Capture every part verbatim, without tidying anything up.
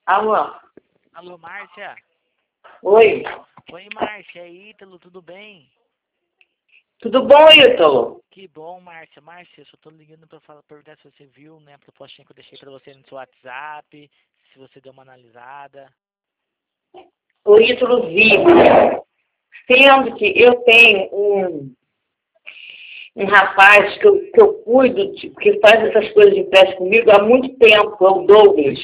Alô? Alô, Márcia? Oi. Oi, Márcia. É Ítalo, tudo bem? Tudo bom, Ítalo? Que bom, Márcia. Márcia, eu só tô ligando pra falar, perguntar se você viu, né, a propostinha que eu deixei pra você no seu WhatsApp, se você deu uma analisada. O Ítalo vive. Sendo que eu tenho um, um rapaz que eu, que eu cuido, de, que faz essas coisas de empréstimo comigo há muito tempo, é o Douglas.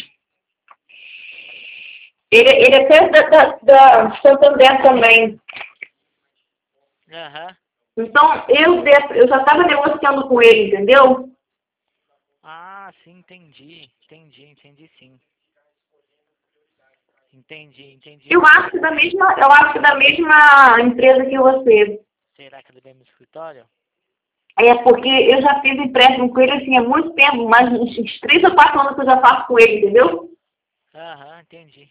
Ele, ele é até da, da, da Santander também. Aham. Então, eu, eu já estava negociando com ele, entendeu? Ah, sim, entendi. Entendi, entendi sim. Entendi, entendi. Eu acho que da mesma, eu acho que da mesma empresa que você. Será que ele vem no escritório? É, porque eu já fiz empréstimo com ele assim há muito tempo, mas uns uns três ou quatro anos que eu já faço com ele, entendeu? Aham, entendi.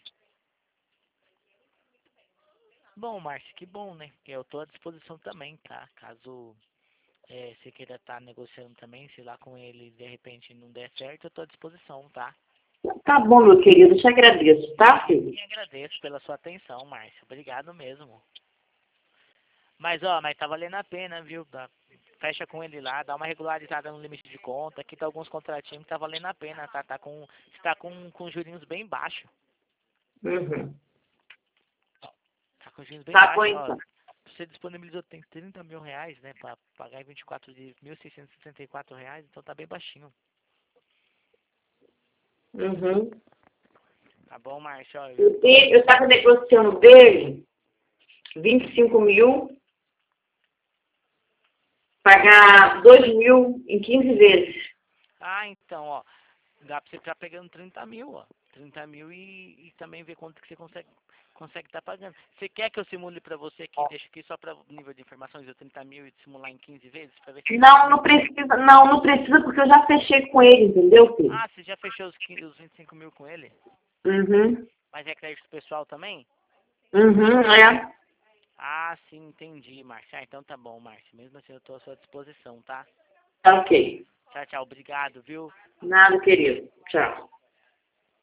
Bom, Márcia, que bom, né? Eu tô à disposição também, tá? Caso é, você queira estar negociando também, sei lá, com ele, de repente não der certo, eu tô à disposição, tá? Tá bom, meu querido, te agradeço, tá, filho? E agradeço pela sua atenção, Márcia. Obrigado mesmo. Mas, ó, mas tá valendo a pena, viu? Dá- Fecha com ele lá, dá uma regularizada no limite de conta. Aqui tá alguns contratinhos que tá valendo a pena, tá? Tá com, está com, com jurinhos bem baixos. Uhum. Tá com juros bem Tá bom, baixos, ó. então. Você disponibilizou, tem trinta mil reais, né? Pra pagar em vinte e quatro de mil seiscentos e sessenta e quatro reais, então tá bem baixinho. Uhum. Tá bom, Márcia? Ó, eu tô... E eu estava negociando dele vinte e cinco mil, pagar dois mil em quinze vezes. Ah, então, ó. Dá pra você estar pegando trinta mil, ó. trinta mil e, e também ver quanto que você consegue consegue estar pagando. Você quer que eu simule pra você aqui, deixa aqui só pra nível de informações, eu trinta mil e simular em quinze vezes pra ver se você Não, consegue? não precisa, não, não precisa porque eu já fechei com ele, entendeu, filho? Ah, você já fechou os, quinze os vinte e cinco mil com ele? Uhum. Mas é crédito pessoal também? Uhum, é. Ah, sim, entendi, Márcia. Ah, então tá bom, Márcia. Mesmo assim eu tô à sua disposição, tá? Tá ok. Tchau, tchau. Obrigado, viu? Nada, querido. Tchau.